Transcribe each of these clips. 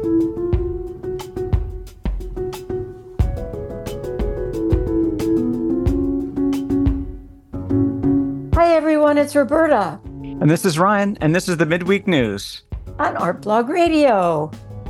Hi, everyone. It's Roberta And this is Ryan, and this is the Midweek News. on Art Blog Radio.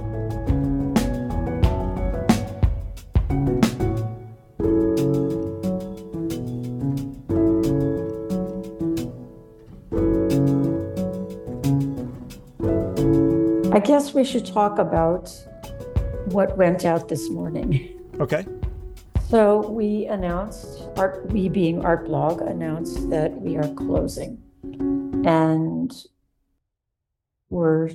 I guess we should talk about what went out this morning. Okay. So we announced, we being Art Blog, announced that we are closing. And we're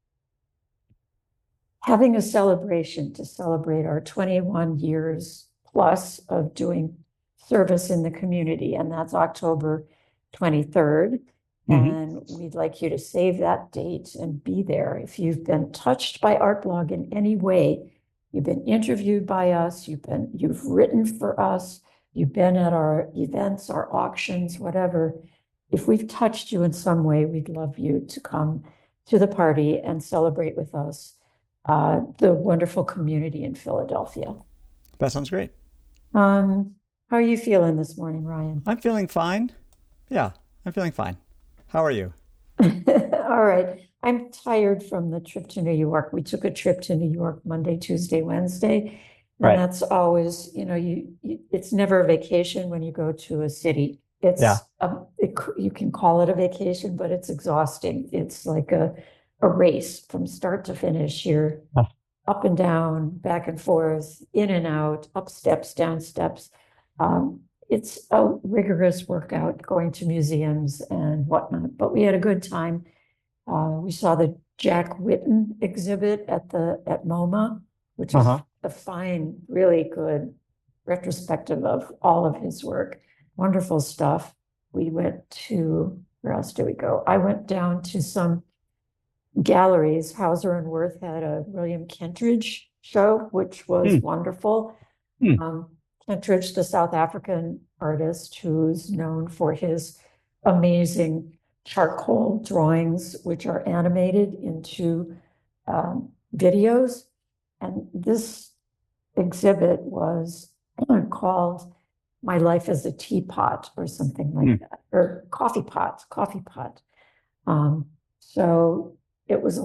having a celebration to celebrate our 21 years plus of doing service in the community. And that's October 23rd. And we'd like you to save that date and be there. If you've been touched by Art Blog in any way, you've been interviewed by us, you've written for us, you've been at our events, our auctions, whatever. If we've touched you in some way, we'd love you to come to the party and celebrate with us the wonderful community in Philadelphia. That sounds great. How are you feeling this morning, Ryan? I'm feeling fine. Yeah, I'm feeling fine. How are you? All right. I'm tired from the trip to New York. We took a trip to New York Monday, Tuesday, Wednesday. And Right. that's always, it's never a vacation when you go to a city. Yeah. You can call it a vacation, but it's exhausting. It's like a race from start to finish. You're up and down, back and forth, in and out, up steps, down steps. It's a rigorous workout going to museums and whatnot, but we had a good time. We saw the Jack Whitten exhibit at MoMA, which is a fine, really good retrospective of all of his work. Wonderful stuff. We went to, where else did we go? I went down to some galleries. Hauser and Wirth had a William Kentridge show, which was wonderful. Kentridge, the South African artist who's known for his amazing charcoal drawings, which are animated into videos. And this exhibit was called My Life as a Teapot or something like that, or coffee pot. So it was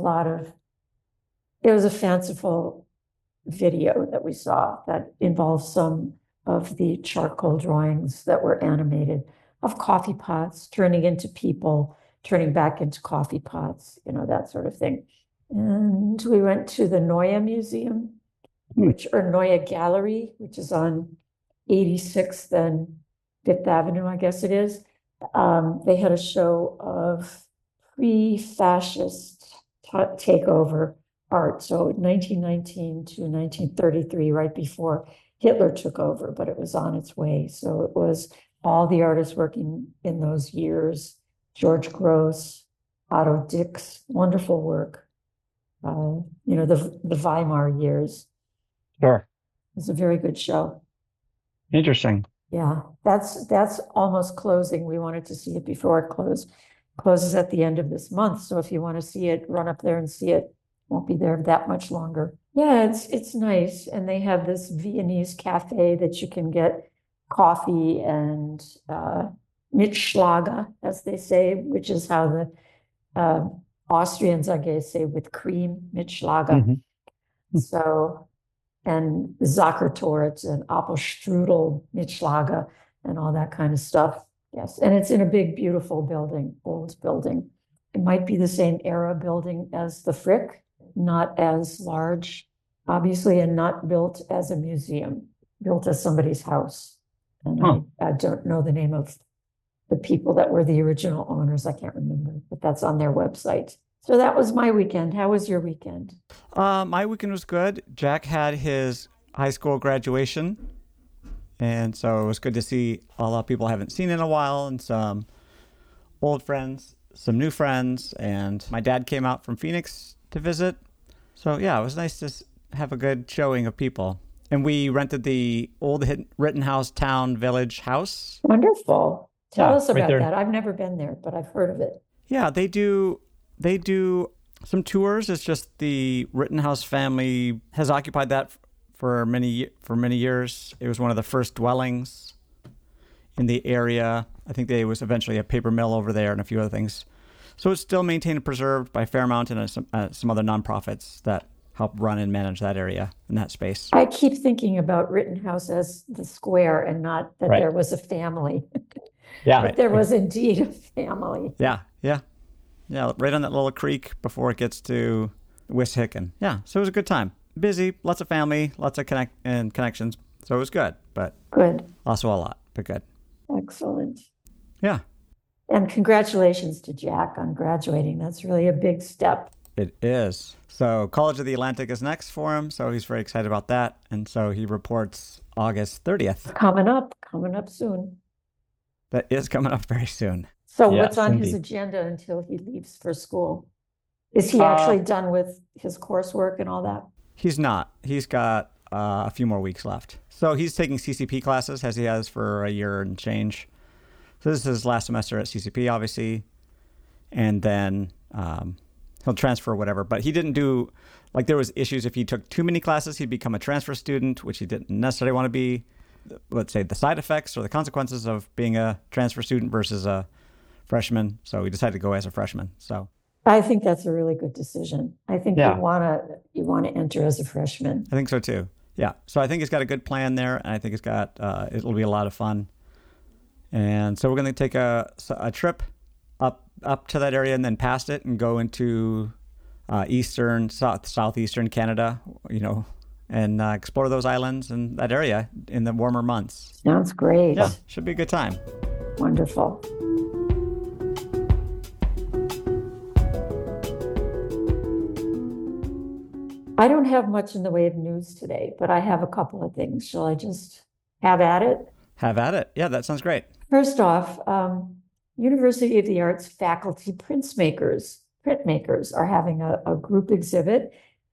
a fanciful video that we saw that involved some of the charcoal drawings that were animated of coffee pots turning into people, turning back into coffee pots, that sort of thing. And we went to the Neue Museum, or Neue Gallery, which is on 86th and 5th Avenue, I guess it is. They had a show of pre-fascist takeover art. So 1919 to 1933, right before Hitler took over, but it was on its way. So it was all the artists working in those years, George Gross, Otto Dix, wonderful work. The Weimar years. Sure. It was a very good show. Interesting. Yeah, that's almost closing. We wanted to see it before it closes at the end of this month. So if you want to see it, run up there and see it. Won't be there that much longer. Yeah, it's nice. And they have this Viennese cafe that you can get coffee and Mitschlager, as they say, which is how the Austrians, I guess, say with cream, Mitschlager. So, and Sachertorte and Apfelstrudel, Mitschlager, and all that kind of stuff. Yes, and it's in a big, beautiful building, old building. It might be the same era building as the Frick, not as large, obviously, and not built as a museum, built as somebody's house. And I don't know the name of the people that were the original owners. I can't remember, but that's on their website. So that was my weekend. How was your weekend? My weekend was good. Jack had his high school graduation. And so it was good to see a lot of people I haven't seen in a while, and some old friends, some new friends. And my dad came out from Phoenix to visit. So yeah, it was nice to have a good showing of people. And we rented the old Rittenhouse Town Village house. Wonderful. Tell us right about there. that. I've never been there, but I've heard of it. Yeah, they do Some tours. It's just the Rittenhouse family has occupied that for many years. It was one of the first dwellings in the area. I think there was eventually a paper mill over there and a few other things. So it's still maintained and preserved by Fairmount and some other nonprofits that help run and manage that area and that space. I keep thinking about Rittenhouse as the square and not that Right. there was a family. Yeah. But there was indeed a family. Yeah, right on that little creek before it gets to Wissahickon. Yeah, so it was a good time. Busy, lots of family, lots of connections. So it was good, but Good. also a lot, but good. Excellent. Yeah, And congratulations to Jack on graduating. That's really a big step. it is. So College of the Atlantic is next for him, so he's very excited about that. And so he reports August 30th. Coming up soon. That is coming up very soon. So Yes, what's on his indeed. agenda until he leaves for school? Is he actually done with his coursework and all that? He's not. He's got a few more weeks left. So he's taking CCP classes as he has for a year and change. So this is his last semester at CCP, obviously. And then he'll transfer or whatever. But he didn't do, like there was issues if he took too many classes, he'd become a transfer student, which he didn't necessarily want to be. Let's say the side effects or the consequences of being a transfer student versus a freshman. So he decided to go as a freshman. So I think that's a really good decision. I think Yeah. you wanna enter as a freshman. I think so too. Yeah. So I think he's got a good plan there, and I think it'll be a lot of fun. And so we're going to take a trip up to that area and then past it and go into southeastern Canada, and explore those islands and that area in the warmer months. Sounds great. Yeah, should be a good time. Wonderful. I don't have much in the way of news today, but I have a couple of things. Shall I just have at it? Have at it. Yeah, that sounds great. First off, University of the Arts faculty printmakers are having a group exhibit.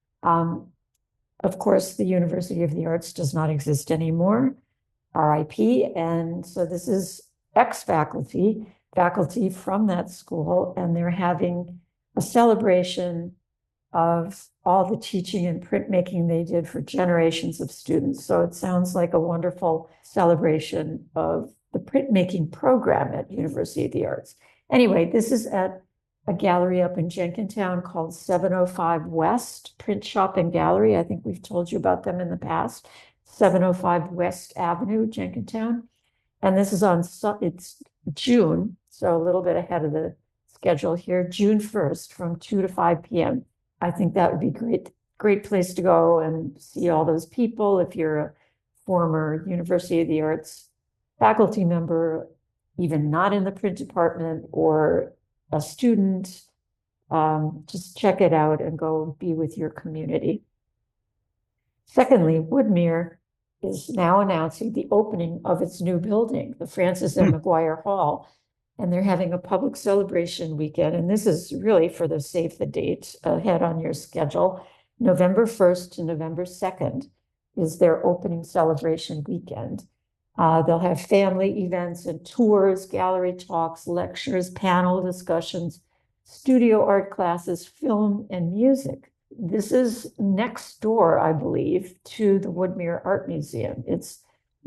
Of course, the University of the Arts does not exist anymore, RIP. And so this is ex-faculty from that school, and they're having a celebration of all the teaching and printmaking they did for generations of students. So it sounds like a wonderful celebration of the printmaking program at University of the Arts. Anyway, this is at a gallery up in Jenkintown called 705 West Print Shop and Gallery. I think we've told you about them in the past. 705 West Avenue, Jenkintown. And this is it's June, so a little bit ahead of the schedule here, June 1st from 2 to 5 p.m. I think that would be great place to go and see all those people. If you're a former University of the Arts faculty member, even not in the print department, or a student, just check it out and go be with your community. Secondly, Woodmere is now announcing the opening of its new building, the Francis M. McGuire Hall. And they're having a public celebration weekend. And this is really for the save the date ahead on your schedule. November 1st to November 2nd is their opening celebration weekend. They'll have family events and tours, gallery talks, lectures, panel discussions, studio art classes, film, and music. This is next door, I believe, to the Woodmere Art Museum. It's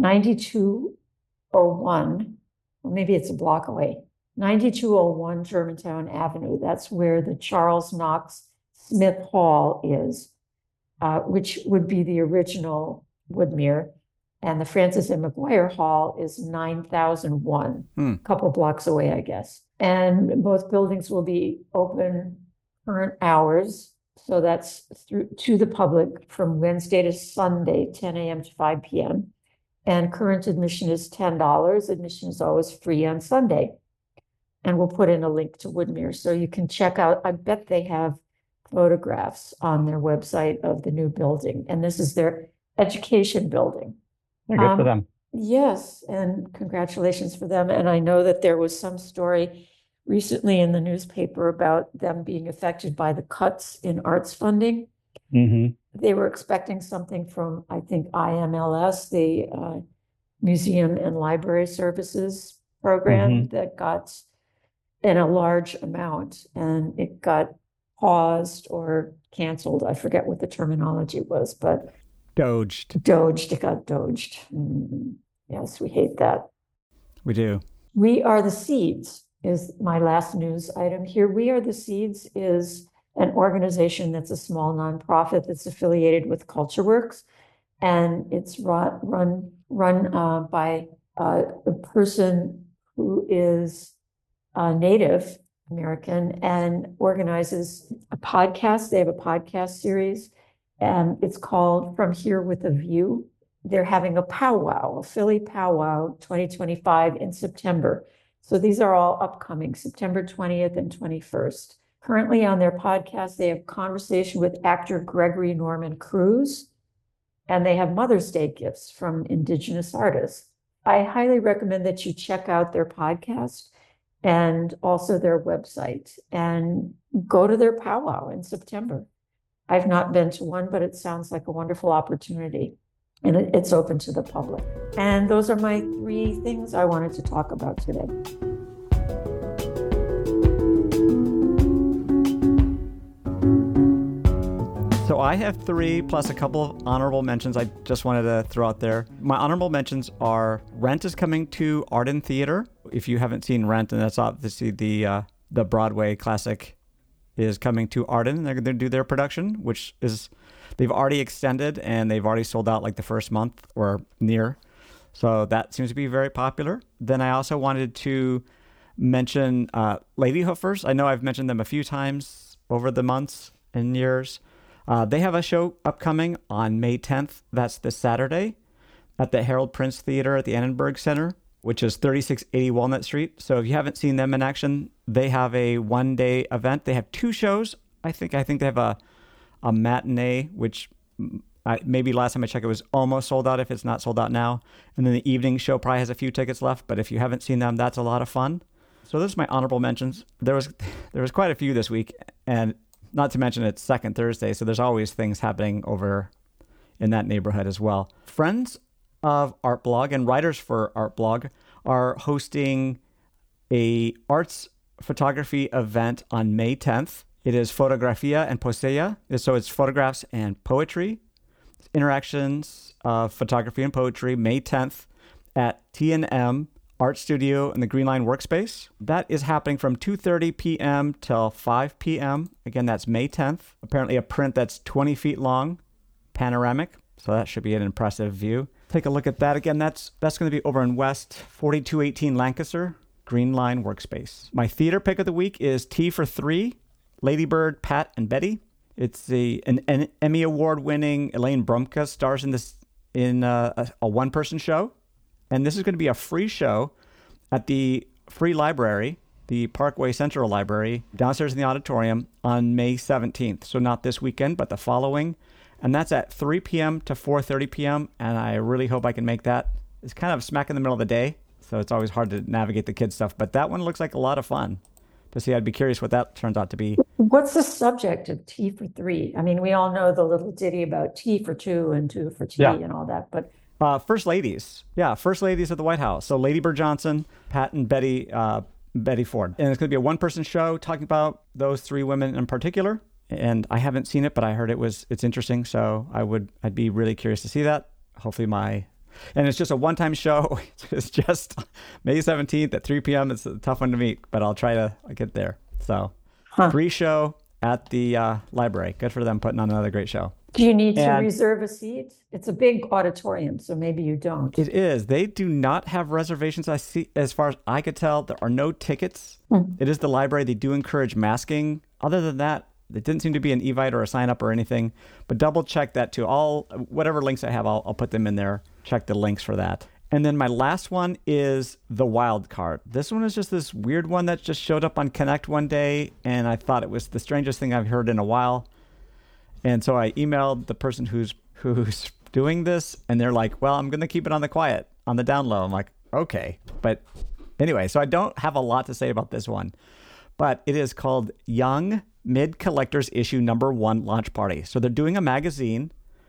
9201. Maybe it's a block away, 9201 Germantown Avenue. That's where the Charles Knox Smith Hall is, which would be the original Woodmere. And the Francis M. McGuire Hall is 9001, a couple blocks away, I guess. And both buildings will be open current hours. So that's to the public from Wednesday to Sunday, 10 a.m. to 5 p.m. And current admission is $10. Admission is always free on Sunday. And we'll put in a link to Woodmere so you can check out. I bet they have photographs on their website of the new building. And this is their education building. Yeah, good for them. Yes, and congratulations for them. And I know that there was some story recently in the newspaper about them being affected by the cuts in arts funding. Mm-hmm. They were expecting something from, I think, IMLS, the Museum and Library Services program that got in a large amount, and it got paused or canceled. I forget what the terminology was, but Doged. it got doged. Yes, we hate that. We do. We Are the Seeds is my last news item here. We Are the Seeds is an organization that's a small nonprofit that's affiliated with CultureWorks, and it's run by a person who is Native American and organizes a podcast. They have a podcast series, and it's called From Here with a View. They're having a powwow, a Philly powwow 2025 in September. So these are all upcoming, September 20th and 21st. Currently on their podcast, they have conversation with actor Gregory Norman Cruz, and they have Mother's Day gifts from Indigenous artists. I highly recommend that you check out their podcast and also their website and go to their powwow in September. I've not been to one, but it sounds like a wonderful opportunity, and it's open to the public. And those are my 3 things I wanted to talk about today. So I have 3 plus a couple of honorable mentions I just wanted to throw out there. My honorable mentions are Rent is coming to Arden Theater. If you haven't seen Rent, and that's obviously the Broadway classic, is coming to Arden. They're going to do their production, which is, they've already extended and they've already sold out like the first month or near. So that seems to be very popular. Then I also wanted to mention Ladyhoofers. I know I've mentioned them a few times over the months and years. They have a show upcoming on May 10th. That's this Saturday at the Harold Prince Theater at the Annenberg Center, which is 3680 Walnut Street. So if you haven't seen them in action, they have a one-day event. They have 2 shows. I think they have a matinee, which maybe last time I checked, it was almost sold out if it's not sold out now. And then the evening show probably has a few tickets left. But if you haven't seen them, that's a lot of fun. So those are my honorable mentions. There was quite a few this week, and not to mention it's second Thursday, so there's always things happening over in that neighborhood as well. Friends of Art Blog and writers for Art Blog are hosting a arts photography event on May 10th. It is Fotografia and Poesia, so it's photographs and poetry. Interactions of photography and poetry, May 10th at T&M Art Studio in the Green Line Workspace. That is happening from 2:30 p.m. till 5 p.m. Again, that's May 10th. Apparently a print that's 20 feet long, panoramic, so that should be an impressive view. Take a look at that. Again, that's going to be over in West 4218 Lancaster, Green Line Workspace. My theater pick of the week is Tea for Three, Lady Bird, Pat, and Betty. It's an Emmy Award-winning Elaine Brumka stars in this in a one-person show. And this is going to be a free show at the Free Library, the Parkway Central Library, downstairs in the auditorium on May 17th. So not this weekend, but the following. And that's at 3 p.m. to 4:30 p.m. And I really hope I can make that. It's kind of smack in the middle of the day, so it's always hard to navigate the kids' stuff. But that one looks like a lot of fun to see. I'd be curious what that turns out to be. What's the subject of Tea for Three? I mean, we all know the little ditty about tea for two and two for tea and all that, but... First ladies. Yeah, first ladies of the White House. So Lady Bird Johnson, Pat, and Betty Ford. And it's going to be a one-person show talking about those 3 women in particular. And I haven't seen it, but I heard it's interesting. So I'd be really curious to see that. Hopefully and it's just a one-time show. It's just May 17th at 3 p.m. It's a tough one to meet, but I'll try to get there. So free show at the library. Good for them putting on another great show. Do you need to reserve a seat? It's a big auditorium, so maybe you don't. It is. They do not have reservations. I see, as far as I could tell, there are no tickets. It is the library. They do encourage masking. Other than that, it didn't seem to be an Evite or a sign up or anything. But double check that too. Whatever links I have, I'll put them in there. Check the links for that. And then my last one is the wild card. This one is just this weird one that just showed up on Connect one day, and I thought it was the strangest thing I've heard in a while. And so I emailed the person who's doing this, and they're like, well, I'm going to keep it on the down low. I'm like, okay. But anyway, so I don't have a lot to say about this one, but it is called Young Mid Collectors Issue Number 1 Launch Party. So they're doing a magazine,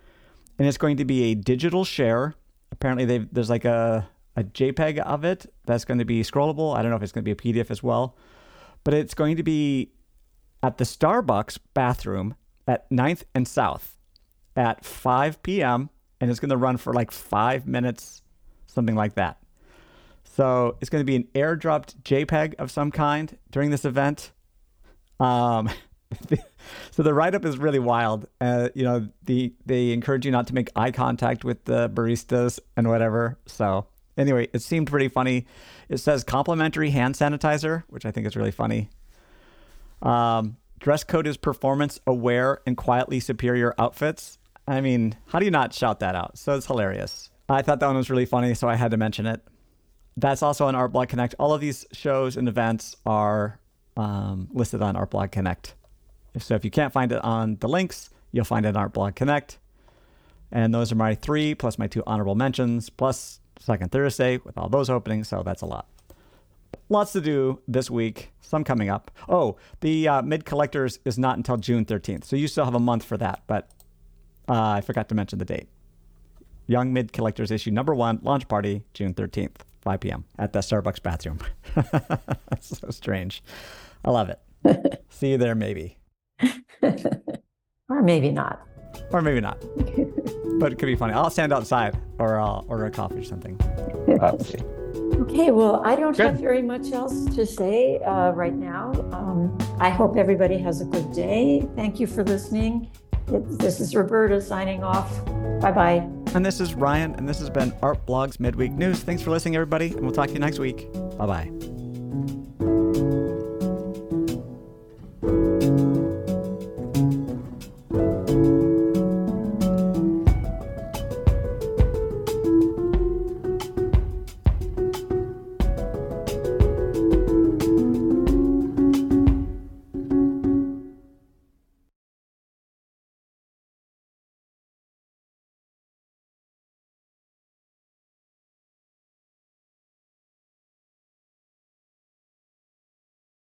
and it's going to be a digital share. Apparently there's like a JPEG of it that's going to be scrollable. I don't know if it's going to be a PDF as well, but it's going to be at the Starbucks bathroom at 9th and South at 5 p.m. And it's going to run for like 5 minutes, something like that. So it's going to be an airdropped JPEG of some kind during this event. So the write-up is really wild. They encourage you not to make eye contact with the baristas and whatever. So anyway, it seemed pretty funny. It says complimentary hand sanitizer, which I think is really funny. Dress code is performance aware and quietly superior outfits. I mean, how do you not shout that out? So it's hilarious. I thought that one was really funny, so I had to mention it. That's also on Art Blog Connect. All of these shows and events are listed on Art Blog Connect. So if you can't find it on the links, you'll find it on Art Blog Connect. And those are my 3 plus my 2 honorable mentions plus Second Thursday with all those openings. So that's a lot. Lots to do this week. Some coming up. Oh, the Mid Collectors is not until June 13th. So you still have a month for that. But I forgot to mention the date. Young Mid Collectors issue number 1, launch party, June 13th, 5 p.m. at the Starbucks bathroom. That's so strange. I love it. See you there, maybe. Or maybe not. Or maybe not. But it could be funny. I'll stand outside or I'll order a coffee or something. Let's see. Okay, well, I don't Good. have very much else to say right now. I hope everybody has a good day. Thank you for listening. This is Roberta signing off. Bye-bye. And this is Ryan, and this has been Art Blog's Midweek News. Thanks for listening, everybody, and we'll talk to you next week. Bye-bye.